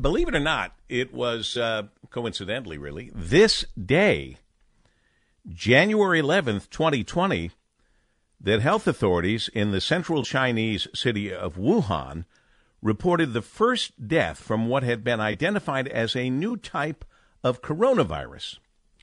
believe it or not, it was coincidentally, really, this day, January 11th, 2020, that health authorities in the central Chinese city of Wuhan reported the first death from what had been identified as a new type of coronavirus.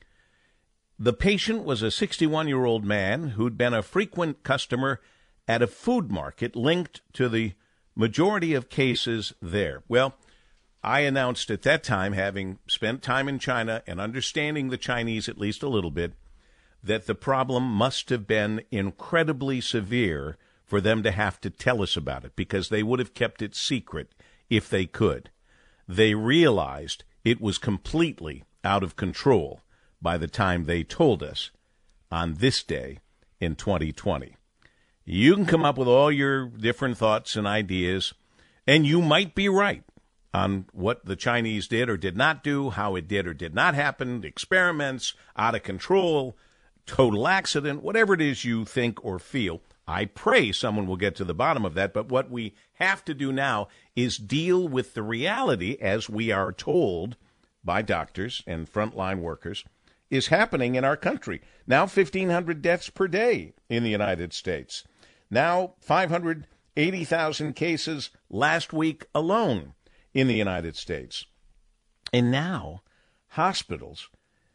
The patient was a 61-year-old man who'd been a frequent customer at a food market linked to the majority of cases there. Well, I announced at that time, having spent time in China and understanding the Chinese at least a little bit, that the problem must have been incredibly severe for them to have to tell us about it, because they would have kept it secret if they could. They realized it was completely out of control by the time they told us on this day in 2020. You can come up with all your different thoughts and ideas, and you might be right on what the Chinese did or did not do, how it did or did not happen, experiments, out of control, total accident, whatever it is you think or feel. I pray someone will get to the bottom of that, but what we have to do now is deal with the reality, as we are told by doctors and frontline workers, is happening in our country. Now 1,500 deaths per day in the United States. Now 580,000 cases last week alone in the United States. And now hospitals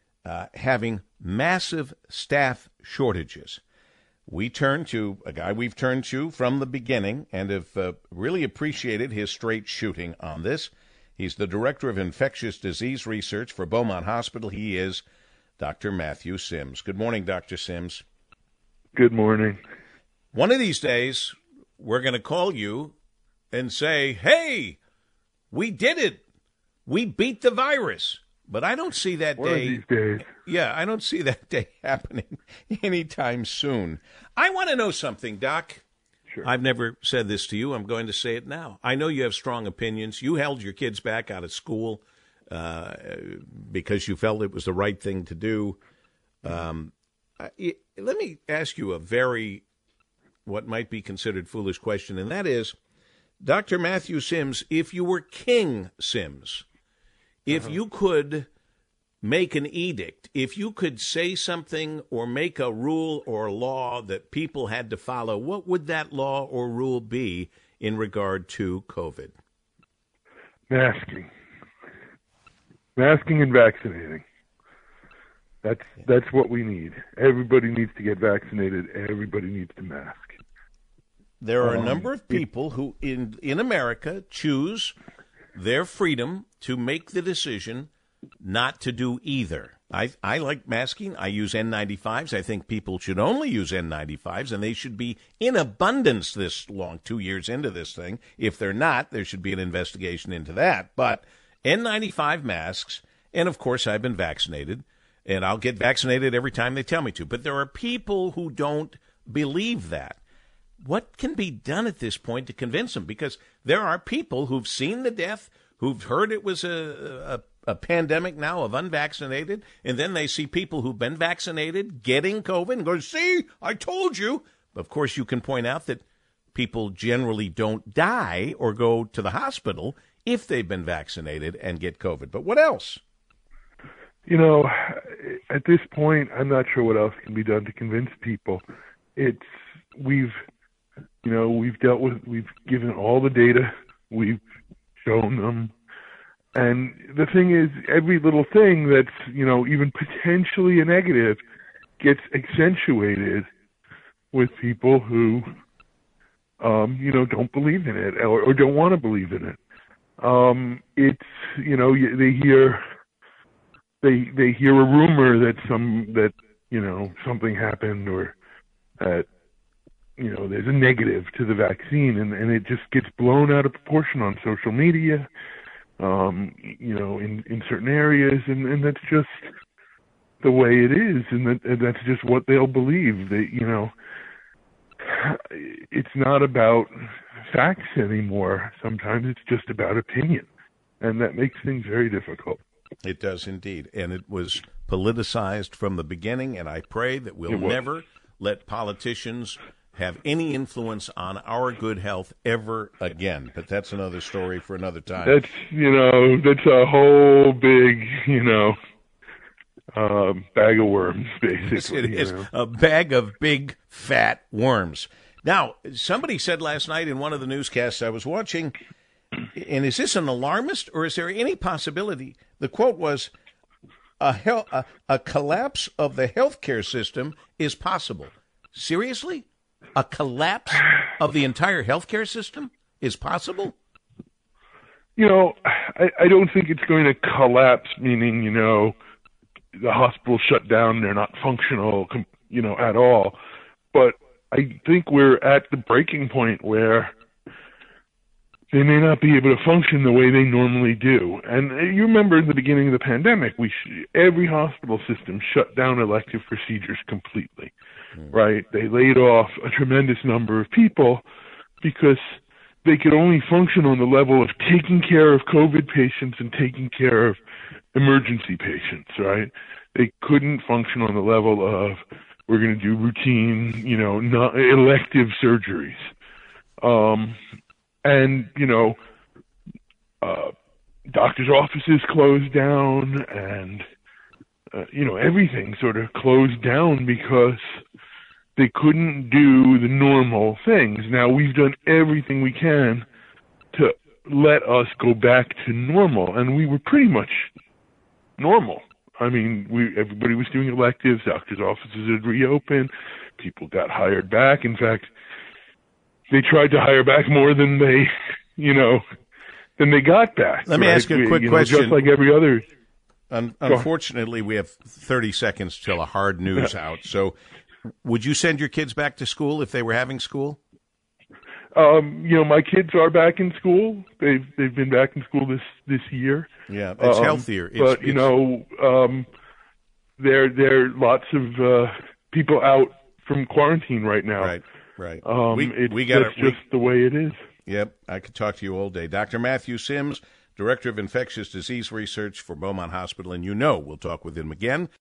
having massive staff shortages. We turn to a guy we've turned to from the beginning and have really appreciated his straight shooting on this. He's the Director of Infectious Disease Research for Beaumont Hospital. He is Dr. Matthew Sims. Good morning, Dr. Sims. Good morning. One of these days, we're going to call you and say, hey, we did it. We beat the virus. But I don't see that One day. of these days. Yeah, I don't see that day happening anytime soon. I want to know something, Doc. Sure. I've never said this to you. I'm going to say it now. I know you have strong opinions. You held your kids back out of school because you felt it was the right thing to do. Let me ask you a very, what might be considered foolish question, and that is, Dr. Matthew Sims, if you were King Sims, if you could make an edict, if you could say something or make a rule or law that people had to follow, what would that law or rule be in regard to COVID? Masking and vaccinating. That's what we need. Everybody needs to get vaccinated. Everybody needs to mask. There are a number of people who in America choose their freedom to make the decision not to do either. I like masking. I use N95s. I think people should only use N95s, and they should be in abundance this long, 2 years into this thing. If they're not, there should be an investigation into that. But N95 masks, and of course I've been vaccinated, and I'll get vaccinated every time they tell me to. But there are people who don't believe that. What can be done at this point to convince them? Because there are people who've seen the death, who've heard it was a pandemic now of unvaccinated, and then they see people who've been vaccinated getting COVID and go, see, I told you. Of course, you can point out that people generally don't die or go to the hospital if they've been vaccinated and get COVID. But what else? You know, at this point, I'm not sure what else can be done to convince people. We've given all the data, we've shown them. And the thing is, every little thing that's, even potentially a negative gets accentuated with people who, don't believe in it or don't want to believe in it. They hear a rumor that something happened or that, there's a negative to the vaccine, and it just gets blown out of proportion on social media, in certain areas, and that's just the way it is, and that's just what they'll believe. It's not about facts anymore. Sometimes it's just about opinion, and that makes things very difficult. It does indeed, and it was politicized from the beginning, and I pray that we'll never let politicians have any influence on our good health ever again. But that's another story for another time. That's a whole big, bag of worms, basically. It is a bag of big, fat worms. Now, somebody said last night in one of the newscasts I was watching, and is this an alarmist or is there any possibility? The quote was, a collapse of the healthcare system is possible. Seriously? A collapse of the entire healthcare system is possible? I don't think it's going to collapse, meaning, the hospital shut down, they're not functional, at all. But I think we're at the breaking point where they may not be able to function the way they normally do. And you remember in the beginning of the pandemic, every hospital system shut down elective procedures completely, right? They laid off a tremendous number of people because they could only function on the level of taking care of COVID patients and taking care of emergency patients, right? They couldn't function on the level of, we're going to do routine, not elective surgeries. And, doctors' offices closed down and, everything sort of closed down because they couldn't do the normal things. Now, we've done everything we can to let us go back to normal, and we were pretty much normal. I mean, everybody was doing electives, doctors' offices had reopened, people got hired back. In fact, they tried to hire back more than they got back. Let me ask you a quick question. Just like every other. Unfortunately, we have 30 seconds till a hard news out. So would you send your kids back to school if they were having school? My kids are back in school. They've been back in school this year. Yeah, it's healthier. But there are lots of people out from quarantine right now. Right. That's just the way it is. Yep, I could talk to you all day. Dr. Matthew Sims, Director of Infectious Disease Research for Beaumont Hospital, and we'll talk with him again.